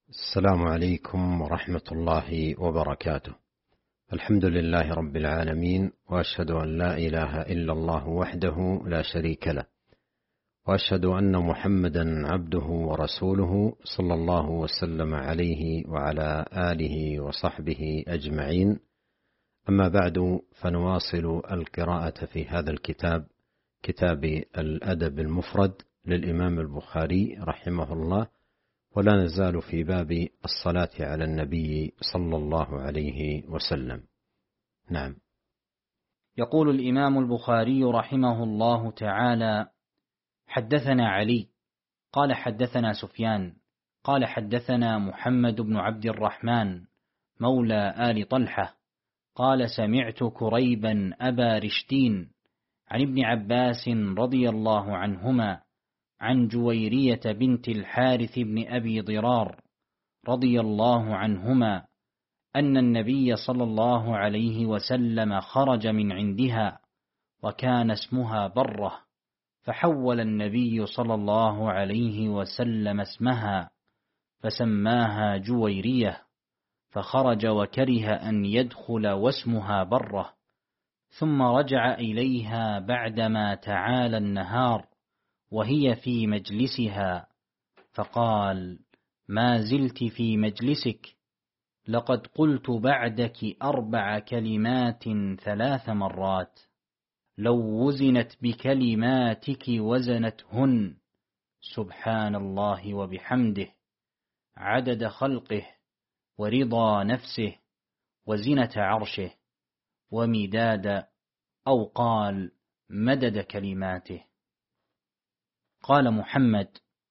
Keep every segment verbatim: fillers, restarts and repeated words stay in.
السلام عليكم ورحمة الله وبركاته. الحمد لله رب العالمين، وأشهد أن لا إله إلا الله وحده لا شريك له، وأشهد أن محمدا عبده ورسوله صلى الله وسلم عليه وعلى آله وصحبه أجمعين. أما بعد، فنواصل القراءة في هذا الكتاب، كتاب الأدب المفرد للإمام البخاري رحمه الله، ولا نزال في باب الصلاة على النبي صلى الله عليه وسلم. نعم. يقول الإمام البخاري رحمه الله تعالى: حدثنا علي قال حدثنا سفيان قال حدثنا محمد بن عبد الرحمن مولى آل طلحة قال: سمعت كريبا أبا رشتين عن ابن عباس رضي الله عنهما عن جويرية بنت الحارث بن أبي ضرار رضي الله عنهما أن النبي صلى الله عليه وسلم خرج من عندها وكان اسمها برة، فحول النبي صلى الله عليه وسلم اسمها فسماها جويرية، فخرج وكره أن يدخل واسمها برة، ثم رجع إليها بعدما تعالى النهار وهي في مجلسها، فقال: ما زلت في مجلسك، لقد قلت بعدك أربع كلمات ثلاث مرات، لو وزنت بكلماتك وزنتهن، سبحان الله وبحمده، عدد خلقه ورضا نفسه وزنة عرشه ومداد أو قال مدد كلماته. قال محمد: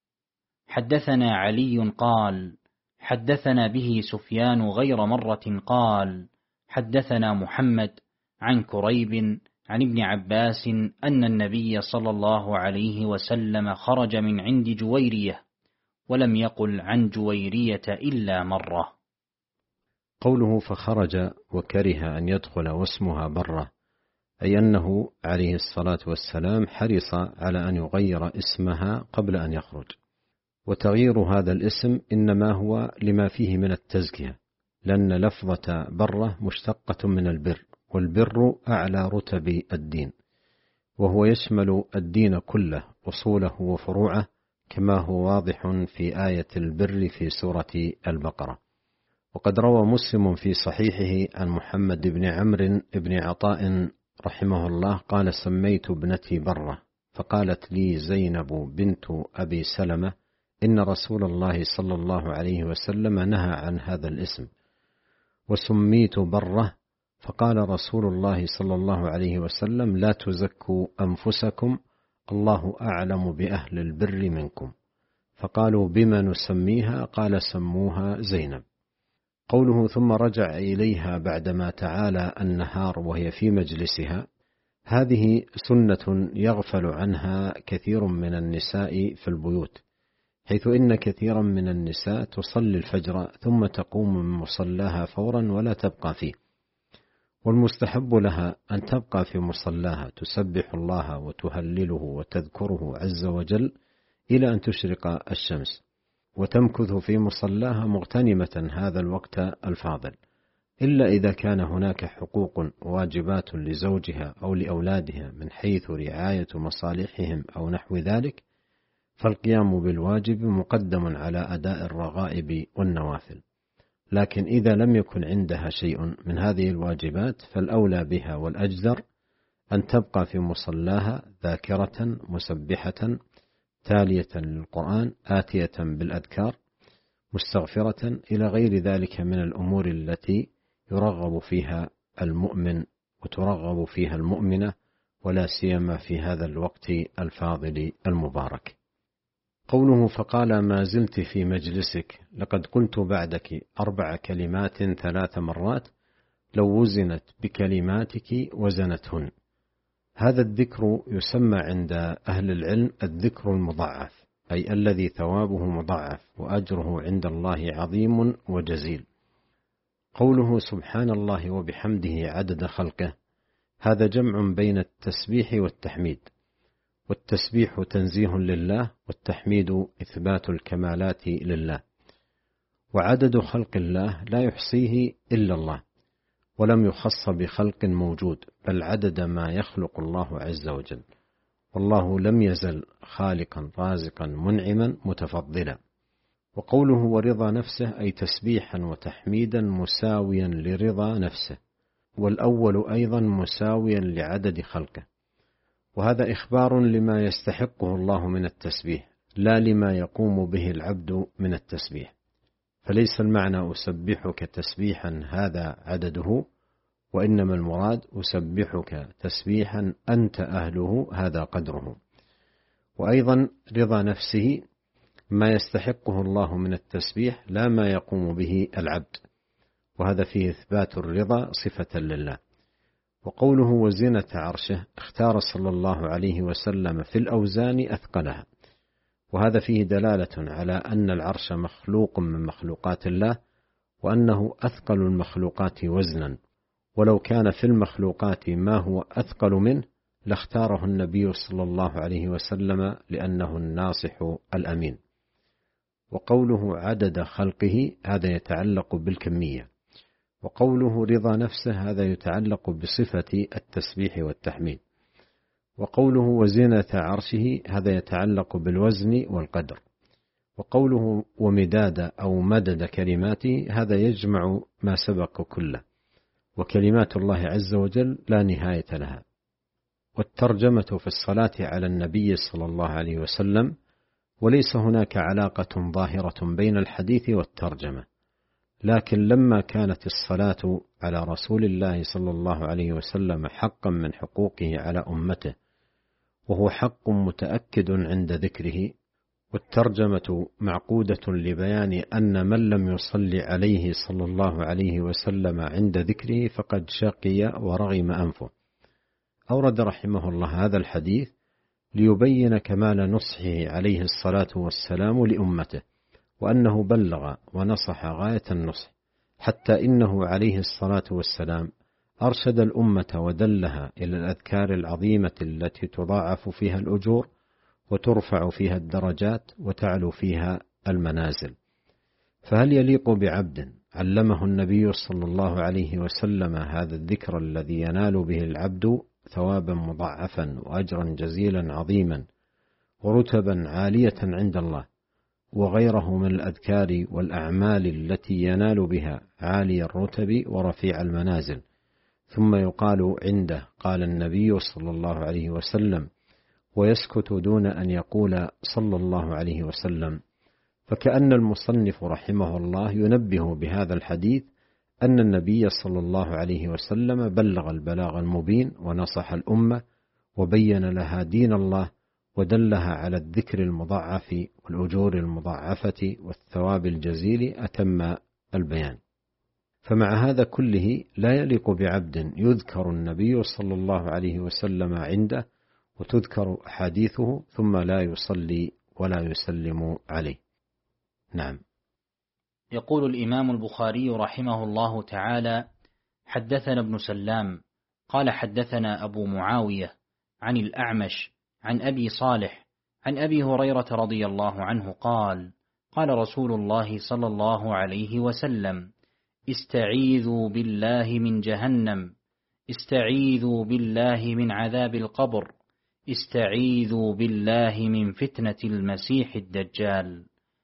حدثنا علي قال حدثنا به سفيان غير مرة قال حدثنا محمد عن كريب عن ابن عباس أن النبي صلى الله عليه وسلم خرج من عند جويرية، ولم يقل عن جويرية إلا مرة. قوله فخرج وكره أن يدخل واسمها برة، أي أنه عليه الصلاة والسلام حرص على أن يغير اسمها قبل أن يخرج، وتغيير هذا الاسم إنما هو لما فيه من التزكية، لأن لفظة برة مشتقة من البر، والبر أعلى رتب الدين، وهو يشمل الدين كله أصوله وفروعه، كما هو واضح في آية البر في سورة البقرة. وقد روى مسلم في صحيحه عن محمد بن عمرو بن عطاء رحمه الله قال: سميت ابنتي برة، فقالت لي زينب بنت أبي سلمة: إن رسول الله صلى الله عليه وسلم نهى عن هذا الاسم، وسميت برة، فقال رسول الله صلى الله عليه وسلم: لا تزكوا أنفسكم، الله أعلم بأهل البر منكم. فقالوا: بما نسميها؟ قال: سموها زينب. قوله ثم رجع إليها بعدما تعالى النهار وهي في مجلسها، هذه سنة يغفل عنها كثير من النساء في البيوت، حيث إن كثيرا من النساء تصلي الفجر ثم تقوم من مصلاها فورا ولا تبقى فيه، والمستحب لها أن تبقى في مصلاها تسبح الله وتهلله وتذكره عز وجل إلى أن تشرق الشمس، وتمكث في مصلاها مغتنمة هذا الوقت الفاضل، إلا إذا كان هناك حقوق واجبات لزوجها أو لأولادها من حيث رعاية مصالحهم أو نحو ذلك، فالقيام بالواجب مقدم على أداء الرغائب والنوافل. لكن إذا لم يكن عندها شيء من هذه الواجبات، فالأولى بها والأجدر أن تبقى في مصلاها ذاكرة مسبحة تالية للقرآن آتية بالأذكار مستغفرة إلى غير ذلك من الأمور التي يرغب فيها المؤمن وترغب فيها المؤمنة، ولا سيما في هذا الوقت الفاضل المبارك. قوله فقال: ما زلت في مجلسك، لقد قلت بعدك أربع كلمات ثلاث مرات، لو وزنت بكلماتك وزنتهن. هذا الذكر يسمى عند أهل العلم الذكر المضاعف، أي الذي ثوابه مضاعف وأجره عند الله عظيم وجزيل. قوله سبحان الله وبحمده عدد خلقه، هذا جمع بين التسبيح والتحميد، والتسبيح تنزيه لله، والتحميد إثبات الكمالات لله. وعدد خلق الله لا يحصيه إلا الله، ولم يخص بخلق موجود، بل عدد ما يخلق الله عز وجل، والله لم يزل خالقا رازقا منعما متفضلا. وقوله ورضا نفسه أي تسبيحا وتحميدا مساويا لرضا نفسه، والأول أيضا مساويا لعدد خلقه، وهذا إخبار لما يستحقه الله من التسبيح لا لما يقوم به العبد من التسبيح، فليس المعنى أسبحك تسبيحا هذا عدده، وإنما المراد أسبحك تسبيحا أنت أهله هذا قدره. وأيضا رضا نفسه ما يستحقه الله من التسبيح لا ما يقوم به العبد، وهذا فيه إثبات الرضا صفة لله. وقوله وزنة عرشه اختار صلى الله عليه وسلم في الأوزان أثقلها، وهذا فيه دلالة على أن العرش مخلوق من مخلوقات الله، وأنه أثقل المخلوقات وزنا، ولو كان في المخلوقات ما هو أثقل منه لاختاره النبي صلى الله عليه وسلم لأنه الناصح الأمين. وقوله عدد خلقه هذا يتعلق بالكمية، وقوله رضا نفسه هذا يتعلق بصفة التسبيح والتحميد، وقوله وزنة عرشه هذا يتعلق بالوزن والقدر، وقوله ومداد أو مدد كلماته هذا يجمع ما سبق كله، وكلمات الله عز وجل لا نهاية لها. والترجمة في الصلاة على النبي صلى الله عليه وسلم، وليس هناك علاقة ظاهرة بين الحديث والترجمة، لكن لما كانت الصلاة على رسول الله صلى الله عليه وسلم حقا من حقوقه على أمته، وهو حق متأكد عند ذكره، والترجمة معقودة لبيان أن من لم يصلي عليه صلى الله عليه وسلم عند ذكره فقد شقي ورغم أنفه. أورد رحمه الله هذا الحديث ليبين كمال نصحه عليه الصلاة والسلام لأمته، وأنه بلغ ونصح غاية النصح، حتى إنه عليه الصلاة والسلام أرشد الأمة ودلها إلى الأذكار العظيمة التي تضاعف فيها الأجور وترفع فيها الدرجات وتعلو فيها المنازل. فهل يليق بعبد علمه النبي صلى الله عليه وسلم هذا الذكر الذي ينال به العبد ثوابا مضاعفا وأجرا جزيلا عظيما ورتبا عالية عند الله، وغيره من الأذكار والأعمال التي ينال بها عالي الرتب ورفيع المنازل، ثم يقال عنده قال النبي صلى الله عليه وسلم ويسكت دون أن يقول صلى الله عليه وسلم؟ فكأن المصنف رحمه الله ينبه بهذا الحديث أن النبي صلى الله عليه وسلم بلغ البلاغ المبين ونصح الأمة وبين لها دين الله ودلها على الذكر المضاعف والأجور المضاعفة والثواب الجزيل أتم البيان. فمع هذا كله لا يليق بعبد يذكر النبي صلى الله عليه وسلم عنده وتذكر أحاديثه ثم لا يصلي ولا يسلم عليه. نعم. يقول الإمام البخاري رحمه الله تعالى: حدثنا ابن سلام قال حدثنا أبو معاوية عن الأعمش عن أبي صالح عن أبي هريرة رضي الله عنه قال: قال رسول الله صلى الله عليه وسلم: استعيذوا بالله من جهنم، استعيذوا بالله من عذاب القبر، استعيذوا بالله من فتنة المسيح الدجال،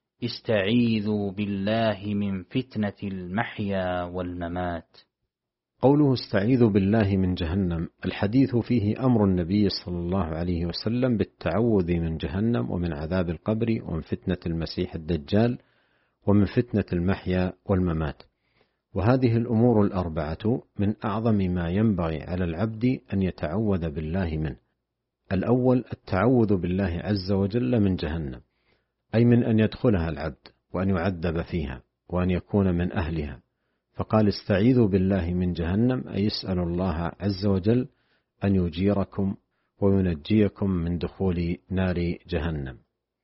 استعيذوا بالله من فتنة المحيا والممات. قوله استعيذوا بالله من جهنم، الحديث فيه أمر النبي صلى الله عليه وسلم بالتعوذ من جهنم ومن عذاب القبر ومن فتنة المسيح الدجال ومن فتنة المحيا والممات، وهذه الأمور الأربعة من أعظم ما ينبغي على العبد أن يتعوذ بالله منه. الأول التعوذ بالله عز وجل من جهنم، أي من أن يدخلها العبد وأن يعذب فيها وأن يكون من أهلها، فقال استعيذوا بالله من جهنم، أي يسأل الله عز وجل أن يجيركم وينجيكم من دخول نار جهنم.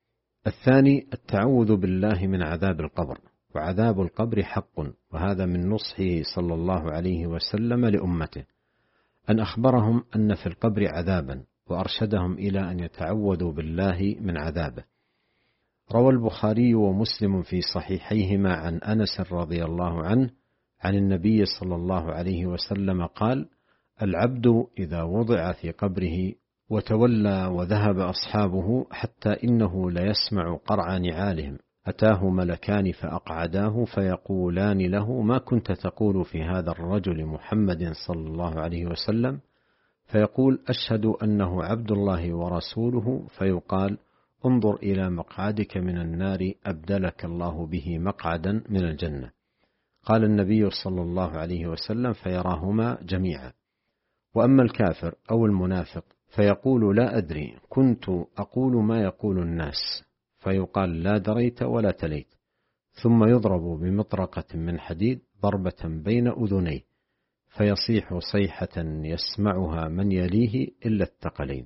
الثاني التعوذ بالله من عذاب القبر، وعذاب القبر حق، وهذا من نصحه صلى الله عليه وسلم لأمته أن أخبرهم أن في القبر عذابا، وأرشدهم إلى أن يتعوذوا بالله من عذابه. روى البخاري ومسلم في صحيحيهما عن أنس رضي الله عنه عن النبي صلى الله عليه وسلم قال: العبد إذا وضع في قبره وتولى وذهب أصحابه حتى إنه ليسمع قرع نعالهم أتاه ملكان فأقعداه فيقولان له: ما كنت تقول في هذا الرجل محمد صلى الله عليه وسلم؟ فيقول: أشهد أنه عبد الله ورسوله. فيقال: انظر إلى مقعدك من النار أبدلك الله به مقعدا من الجنة. قال النبي صلى الله عليه وسلم: فيراهما جميعا. وأما الكافر أو المنافق فيقول: لا أدري، كنت أقول ما يقول الناس. فيقال: لا دريت ولا تليت. ثم يضرب بمطرقة من حديد ضربة بين أذنيه فيصيح صيحة يسمعها من يليه إلا الثقلين.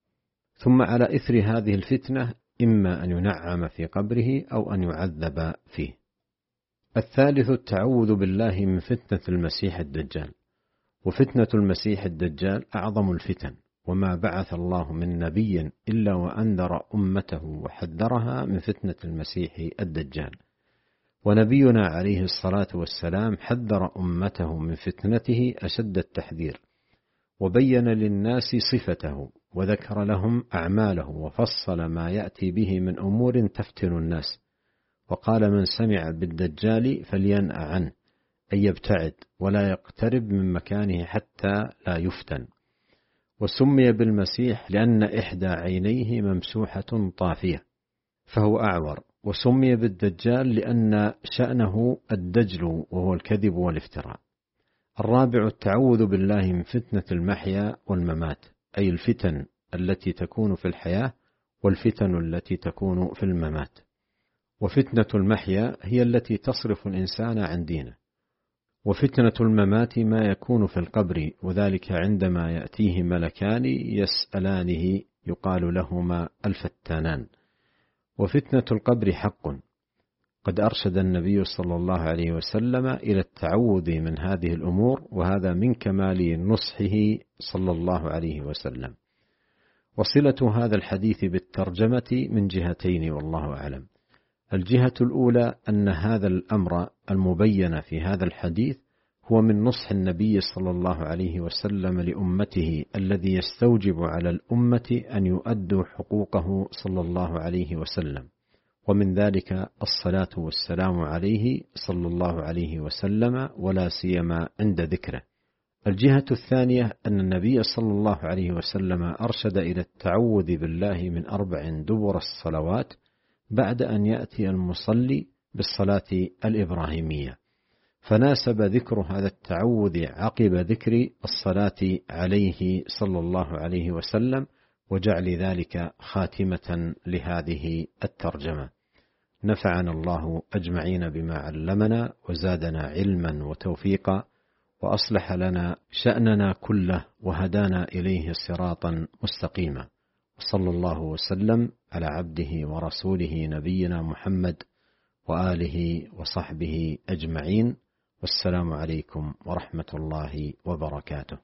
ثم على إثر هذه الفتنة إما أن ينعم في قبره أو أن يعذب فيه. الثالث التعوذ بالله من فتنة المسيح الدجال. وفتنة المسيح الدجال أعظم الفتن، وما بعث الله من نبي إلا وأنذر أمته وحذرها من فتنة المسيح الدجال. ونبينا عليه الصلاة والسلام حذر أمته من فتنته أشد التحذير، وبين للناس صفته وذكر لهم أعماله وفصل ما يأتي به من أمور تفتن الناس. وقال: من سمع بالدجال فلينأ عنه، أن يبتعد ولا يقترب من مكانه حتى لا يفتن. وسمي بالمسيح لأن إحدى عينيه ممسوحة طافية فهو أعور. وسمي بالدجال لأن شأنه الدجل وهو الكذب والافتراء. الرابع التعوذ بالله من فتنة المحيا والممات، أي الفتن التي تكون في الحياة والفتن التي تكون في الممات. وفتنة المحيا هي التي تصرف الإنسان عن دينه، وفتنة الممات ما يكون في القبر، وذلك عندما يأتيه ملكان يسألانه يقال لهما الفتانان. وفتنة القبر حق، قد أرشد النبي صلى الله عليه وسلم إلى التعوذ من هذه الأمور، وهذا من كمال نصحه صلى الله عليه وسلم. وصلة هذا الحديث بالترجمة من جهتين والله أعلم. الجهة الأولى أن هذا الأمر المبين في هذا الحديث هو من نصح النبي صلى الله عليه وسلم لأمته، الذي يستوجب على الأمة أن يؤدوا حقوقه صلى الله عليه وسلم، ومن ذلك الصلاة والسلام عليه صلى الله عليه وسلم، ولا سيما عند ذكره. الجهة الثانية أن النبي صلى الله عليه وسلم أرشد إلى التعوذ بالله من أربع دبر الصلوات بعد أن يأتي المصلي بالصلاة الإبراهيمية، فناسب ذكر هذا التعوذ عقب ذكر الصلاة عليه صلى الله عليه وسلم، وجعل ذلك خاتمة لهذه الترجمة. نفعنا الله أجمعين بما علمنا، وزادنا علما وتوفيقا، وأصلح لنا شأننا كله، وهدانا إليه صراطا مستقيما. وصلى الله وسلم على عبده ورسوله نبينا محمد وآله وصحبه أجمعين، والسلام عليكم ورحمة الله وبركاته.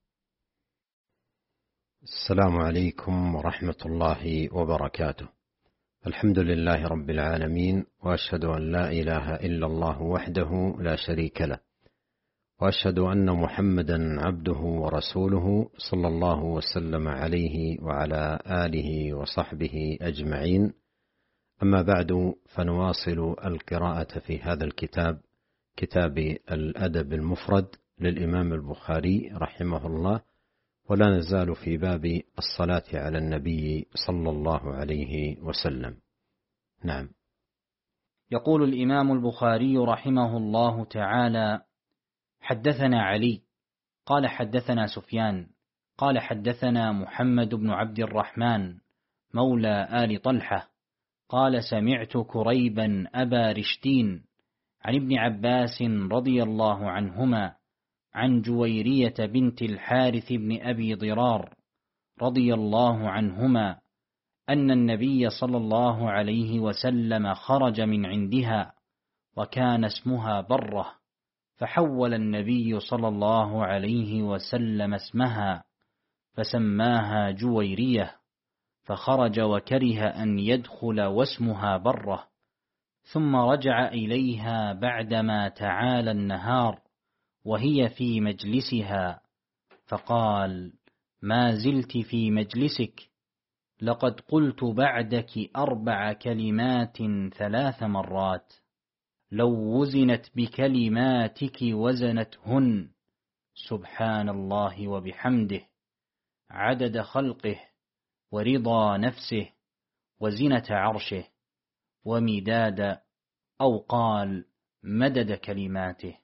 السلام عليكم ورحمة الله وبركاته. الحمد لله رب العالمين، وأشهد أن لا إله إلا الله وحده لا شريك له، وأشهد أن محمدا عبده ورسوله صلى الله وسلم عليه وعلى آله وصحبه أجمعين. أما بعد، فنواصل القراءة في هذا الكتاب، كتاب الأدب المفرد للإمام البخاري رحمه الله، ولا نزال في باب الصلاة على النبي صلى الله عليه وسلم. نعم. يقول الإمام البخاري رحمه الله تعالى: حدثنا علي قال حدثنا سفيان قال حدثنا محمد بن عبد الرحمن مولى آل طلحة قال: سمعت كريبا أبا رشتين عن ابن عباس رضي الله عنهما عن جويرية بنت الحارث بن أبي ضرار رضي الله عنهما أن النبي صلى الله عليه وسلم خرج من عندها، وكان اسمها برة، فحول النبي صلى الله عليه وسلم اسمها فسماها جويرية، فخرج وكره أن يدخل واسمها بره، ثم رجع إليها بعدما تعالى النهار وهي في مجلسها، فقال: ما زلت في مجلسك، لقد قلت بعدك أربع كلمات ثلاث مرات، لو وزنت بكلماتك وزنتهن، سبحان الله وبحمده، عدد خلقه، ورضا نفسه، وزنة عرشه، ومداد أو قال مدد كلماته.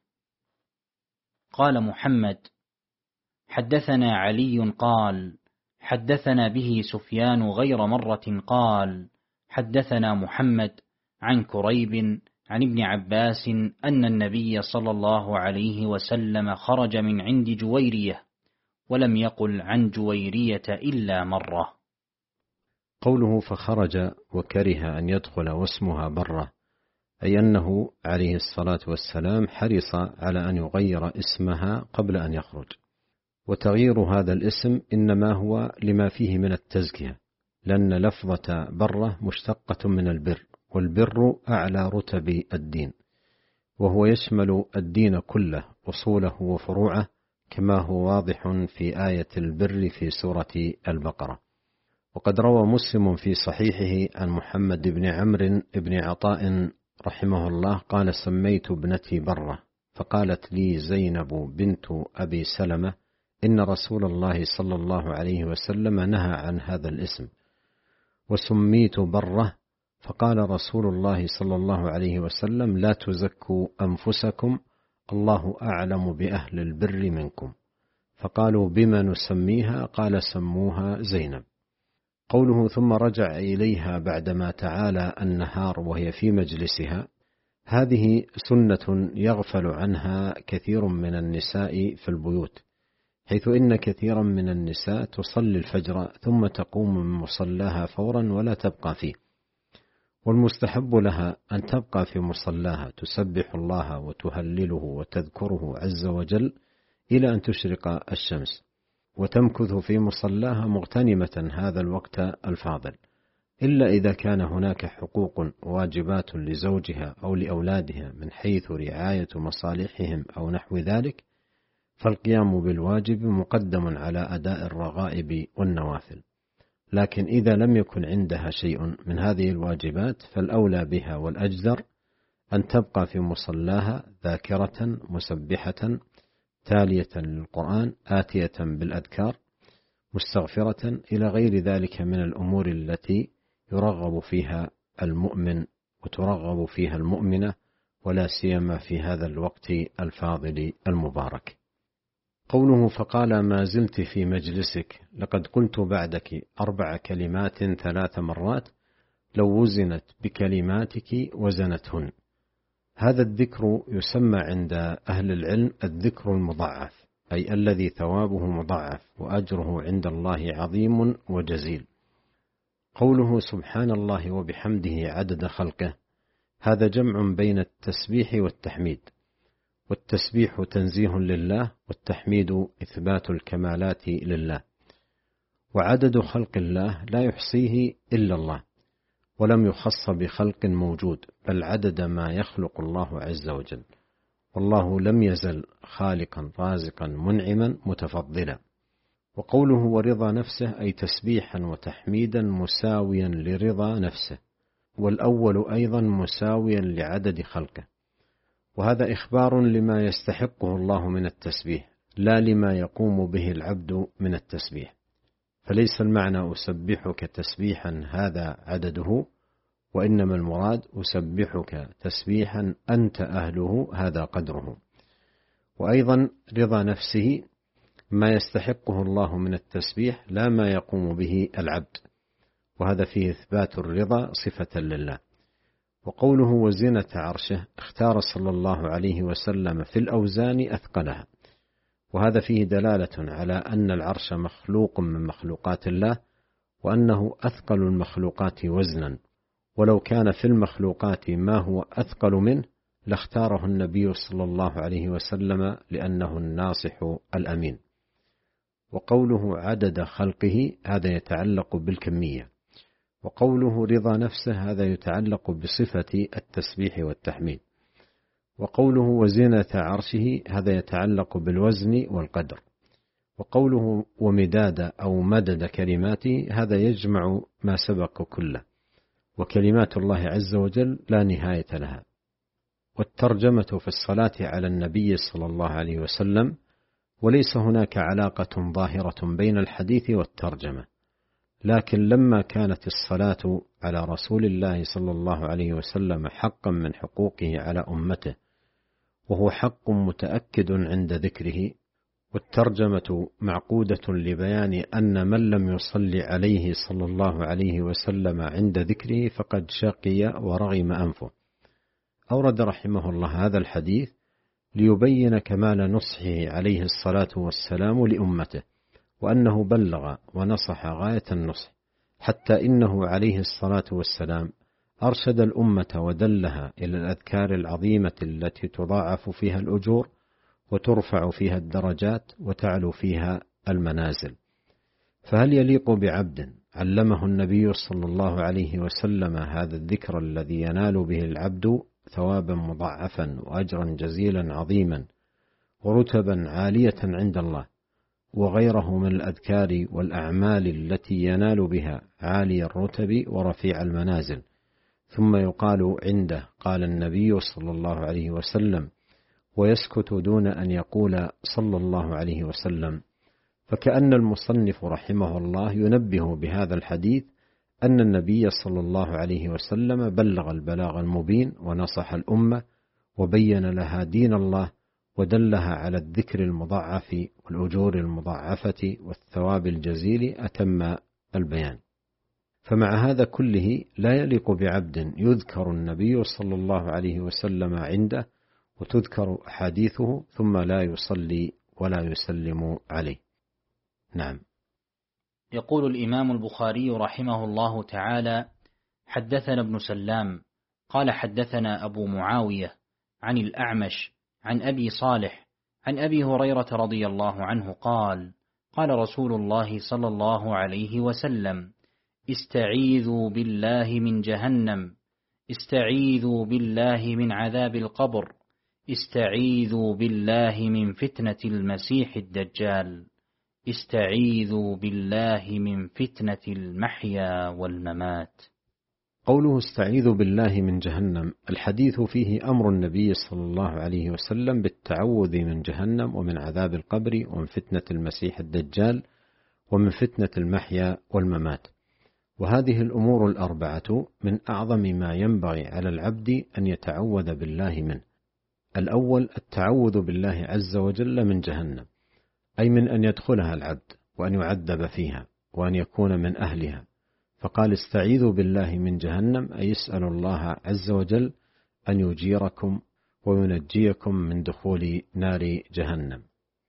قال محمد: حدثنا علي قال حدثنا به سفيان غير مرة قال حدثنا محمد عن كريب عن ابن عباس أن النبي صلى الله عليه وسلم خرج من عند جويرية، ولم يقل عن جويرية إلا مرة. قوله فخرج وكره أن يدخل واسمها بره، أي أنه عليه الصلاة والسلام حرص على أن يغير اسمها قبل أن يخرج، وتغيير هذا الاسم إنما هو لما فيه من التزكية، لأن لفظة بره مشتقة من البر، والبر أعلى رتب الدين، وهو يشمل الدين كله أصوله وفروعه، كما هو واضح في آية البر في سورة البقرة. وقد روى مسلم في صحيحه عن محمد بن عمرو بن عطاء رحمه الله قال: سميت ابنتي برة، فقالت لي زينب بنت أبي سلمة: إن رسول الله صلى الله عليه وسلم نهى عن هذا الاسم، وسميت برة، فقال رسول الله صلى الله عليه وسلم: لا تزكوا أنفسكم، الله أعلم بأهل البر منكم. فقالوا: بما نسميها؟ قال: سموها زينب. قوله ثم رجع إليها بعدما تعالى النهار وهي في مجلسها، هذه سنة يغفل عنها كثير من النساء في البيوت، حيث إن كثيرا من النساء تصلي الفجر ثم تقوم من مصلاها فورا ولا تبقى فيه، والمستحب لها أن تبقى في مصلاها تسبح الله وتهلله وتذكره عز وجل إلى أن تشرق الشمس، وتمكث في مصلاها مغتنمة هذا الوقت الفاضل، إلا إذا كان هناك حقوق واجبات لزوجها أو لأولادها من حيث رعاية مصالحهم أو نحو ذلك، فالقيام بالواجب مقدم على أداء الرغائب والنوافل. لكن إذا لم يكن عندها شيء من هذه الواجبات، فالأولى بها والأجدر أن تبقى في مصلاها ذاكرة مسبحة تالية للقرآن آتية بالأذكار مستغفرة إلى غير ذلك من الأمور التي يرغب فيها المؤمن وترغب فيها المؤمنة، ولا سيما في هذا الوقت الفاضل المبارك. قوله فقال: ما زلت في مجلسك، لقد قلت بعدك أربع كلمات ثلاث مرات، لو وزنت بكلماتك وزنتهن. هذا الذكر يسمى عند أهل العلم الذكر المضاعف، أي الذي ثوابه مضاعف وأجره عند الله عظيم وجزيل. قوله سبحان الله وبحمده عدد خلقه، هذا جمع بين التسبيح والتحميد، والتسبيح تنزيه لله، والتحميد إثبات الكمالات لله. وعدد خلق الله لا يحصيه إلا الله، ولم يخص بخلق موجود، بل عدد ما يخلق الله عز وجل، والله لم يزل خالقا رازقا منعما متفضلا. وقوله ورضا نفسه، أي تسبيحا وتحميدا مساويا لرضا نفسه، والأول أيضا مساويا لعدد خلقه، وهذا إخبار لما يستحقه الله من التسبيح، لا لما يقوم به العبد من التسبيح. فليس المعنى أسبحك تسبيحا هذا عدده، وإنما المراد أسبحك تسبيحا أنت أهله هذا قدره. وأيضا رضا نفسه ما يستحقه الله من التسبيح، لا ما يقوم به العبد، وهذا فيه إثبات الرضا صفة لله. وقوله وزنة عرشه، اختار صلى الله عليه وسلم في الأوزان أثقلها، وهذا فيه دلالة على أن العرش مخلوق من مخلوقات الله، وأنه أثقل المخلوقات وزنا، ولو كان في المخلوقات ما هو أثقل منه لاختاره النبي صلى الله عليه وسلم، لأنه الناصح الأمين. وقوله عدد خلقه، هذا يتعلق بالكمية، وقوله رضا نفسه هذا يتعلق بصفة التسبيح والتحميد. وقوله وزنة عرشه هذا يتعلق بالوزن والقدر. وقوله ومداد أو مدد كلماته هذا يجمع ما سبق كله، وكلمات الله عز وجل لا نهاية لها. والترجمة في الصلاة على النبي صلى الله عليه وسلم، وليس هناك علاقة ظاهرة بين الحديث والترجمة، لكن لما كانت الصلاة على رسول الله صلى الله عليه وسلم حقا من حقوقه على أمته، وهو حق متأكد عند ذكره، والترجمة معقودة لبيان أن من لم يصلي عليه صلى الله عليه وسلم عند ذكره فقد شقي ورغم أنفه. أورد رحمه الله هذا الحديث ليبين كمال نصحه عليه الصلاة والسلام لأمته، وأنه بلغ ونصح غاية النصح، حتى إنه عليه الصلاة والسلام أرشد الأمة ودلها إلى الأذكار العظيمة التي تضاعف فيها الأجور وترفع فيها الدرجات وتعلو فيها المنازل. فهل يليق بعبد علمه النبي صلى الله عليه وسلم هذا الذكر الذي ينال به العبد ثوابا مضاعفا وأجرا جزيلا عظيما ورتبا عالية عند الله، وغيره من الأذكار والأعمال التي ينال بها عالي الرتب ورفيع المنازل، ثم يقال عنده قال النبي صلى الله عليه وسلم ويسكت دون أن يقول صلى الله عليه وسلم؟ فكأن المصنف رحمه الله ينبه بهذا الحديث أن النبي صلى الله عليه وسلم بلغ البلاغ المبين ونصح الأمة وبين لها دين الله ودلها على الذكر المضاعف والأجور المضاعفة والثواب الجزيل أتم البيان. فمع هذا كله لا يليق بعبد يذكر النبي صلى الله عليه وسلم عنده وتذكر أحاديثه ثم لا يصلي ولا يسلم عليه. نعم. يقول الإمام البخاري رحمه الله تعالى: حدثنا ابن سلام قال حدثنا أبو معاوية عن الأعمش عن أبي صالح عن أبي هريرة رضي الله عنه قال: قال رسول الله صلى الله عليه وسلم: استعيذوا بالله من جهنم، استعيذوا بالله من عذاب القبر، استعيذوا بالله من فتنة المسيح الدجال، استعيذوا بالله من فتنة المحيا والممات. قوله استعيذوا بالله من جهنم، الحديث فيه أمر النبي صلى الله عليه وسلم بالتعوذ من جهنم ومن عذاب القبر ومن فتنة المسيح الدجال ومن فتنة المحيا والممات. وهذه الأمور الأربعة من أعظم ما ينبغي على العبد أن يتعوذ بالله منه. الأول التعوذ بالله عز وجل من جهنم، أي من أن يدخلها العبد وأن يعذب فيها وأن يكون من أهلها، فقال استعيذوا بالله من جهنم، أي يسأل الله عز وجل أن يجيركم وينجيكم من دخول نار جهنم.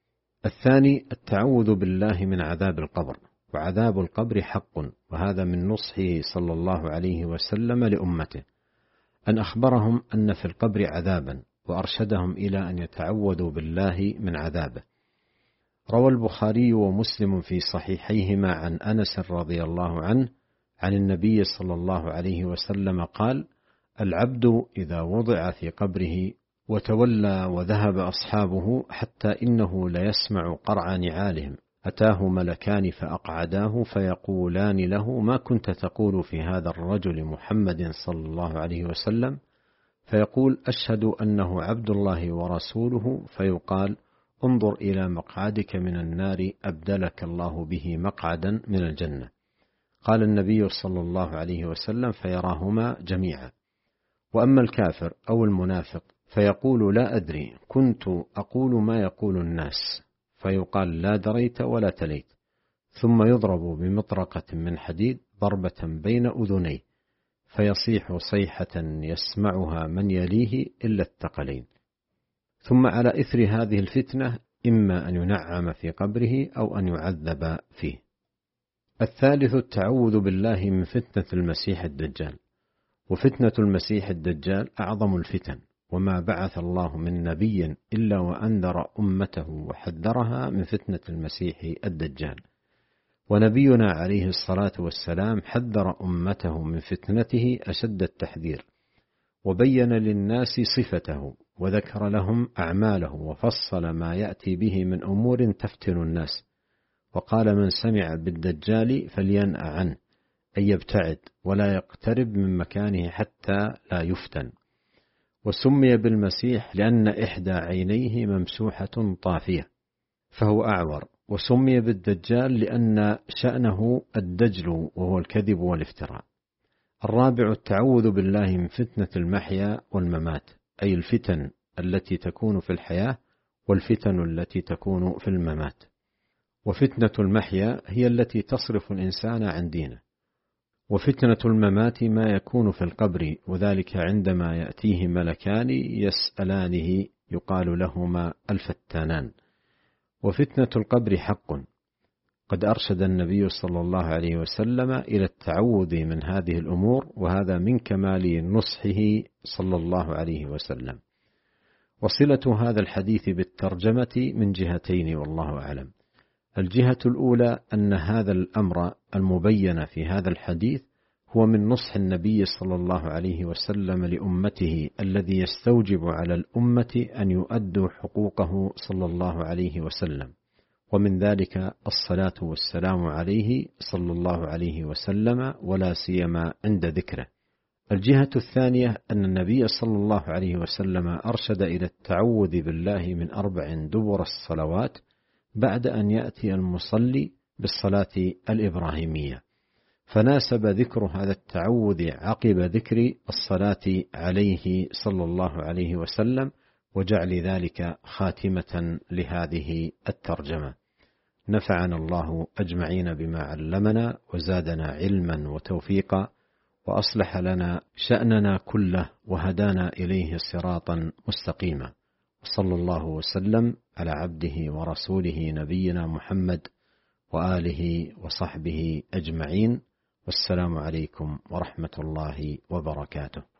الثاني التعوذ بالله من عذاب القبر، وعذاب القبر حق، وهذا من نصحه صلى الله عليه وسلم لأمته، أن أخبرهم أن في القبر عذابا وأرشدهم إلى أن يتعوذوا بالله من عذابه. روى البخاري ومسلم في صحيحيهما عن أنس رضي الله عنه عن النبي صلى الله عليه وسلم قال: العبد إذا وضع في قبره وتولى وذهب أصحابه حتى إنه ليسمع قرع نعالهم أتاه ملكان فأقعداه فيقولان له: ما كنت تقول في هذا الرجل محمد صلى الله عليه وسلم؟ فيقول: أشهد أنه عبد الله ورسوله. فيقال: انظر إلى مقعدك من النار أبدلك الله به مقعدا من الجنة. قال النبي صلى الله عليه وسلم: فيراهما جميعا. وأما الكافر أو المنافق فيقول: لا أدري، كنت أقول ما يقول الناس. فيقال: لا دريت ولا تليت. ثم يضرب بمطرقة من حديد ضربة بين أذنيه فيصيح صيحة يسمعها من يليه إلا الثقلين. ثم على إثر هذه الفتنة إما أن ينعم في قبره أو أن يعذب فيه. الثالث التعوذ بالله من فتنة المسيح الدجال. وفتنة المسيح الدجال أعظم الفتن، وما بعث الله من نبي إلا وأنذر أمته وحذرها من فتنة المسيح الدجال. ونبينا عليه الصلاة والسلام حذر أمته من فتنته أشد التحذير، وبين للناس صفته، وذكر لهم أعماله، وفصل ما يأتي به من أمور تفتن الناس، وقال: من سمع بالدجال فلينأ عنه، أن يبتعد ولا يقترب من مكانه حتى لا يفتن. وسمي بالمسيح لأن إحدى عينيه ممسوحة طافية فهو أعور، وسمي بالدجال لأن شأنه الدجل وهو الكذب والافتراء. الرابع التعوذ بالله من فتنة المحيا والممات، أي الفتن التي تكون في الحياة والفتن التي تكون في الممات. وفتنة المحيا هي التي تصرف الإنسان عن دينه، وفتنة الممات ما يكون في القبر، وذلك عندما يأتيه ملكان يسألانه يقال لهما الفتانان. وفتنة القبر حق، قد أرشد النبي صلى الله عليه وسلم إلى التعوذ من هذه الأمور، وهذا من كمال نصحه صلى الله عليه وسلم. وصلة هذا الحديث بالترجمة من جهتين والله أعلم. الجهة الأولى أن هذا الأمر المبين في هذا الحديث هو من نصح النبي صلى الله عليه وسلم لأمته، الذي يستوجب على الأمة أن يؤدوا حقوقه صلى الله عليه وسلم، ومن ذلك الصلاة والسلام عليه صلى الله عليه وسلم، ولا سيما عند ذكره. الجهة الثانية أن النبي صلى الله عليه وسلم أرشد إلى التعوذ بالله من أربع دبر الصلوات بعد أن يأتي المصلي بالصلاة الإبراهيمية، فناسب ذكر هذا التعوذ عقب ذكر الصلاة عليه صلى الله عليه وسلم، وجعل ذلك خاتمة لهذه الترجمة. نفعنا الله أجمعين بما علمنا، وزادنا علما وتوفيقا، وأصلح لنا شأننا كله، وهدانا إليه صراطا مستقيما. صلى الله وسلم على عبده ورسوله نبينا محمد وآله وصحبه أجمعين، والسلام عليكم ورحمة الله وبركاته.